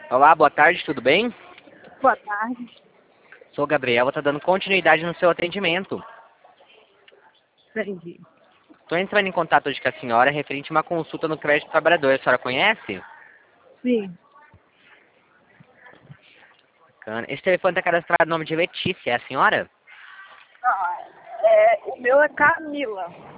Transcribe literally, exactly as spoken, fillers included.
Olá, boa tarde, tudo bem? Boa tarde. Sou Gabriel, estou dando continuidade no seu atendimento. Entendi. Estou entrando em contato hoje com a senhora referente a uma consulta no crédito trabalhador. A senhora conhece? Sim. Bacana. Esse telefone está cadastrado no nome de Letícia, é a senhora? Ah, é, o meu é Camila.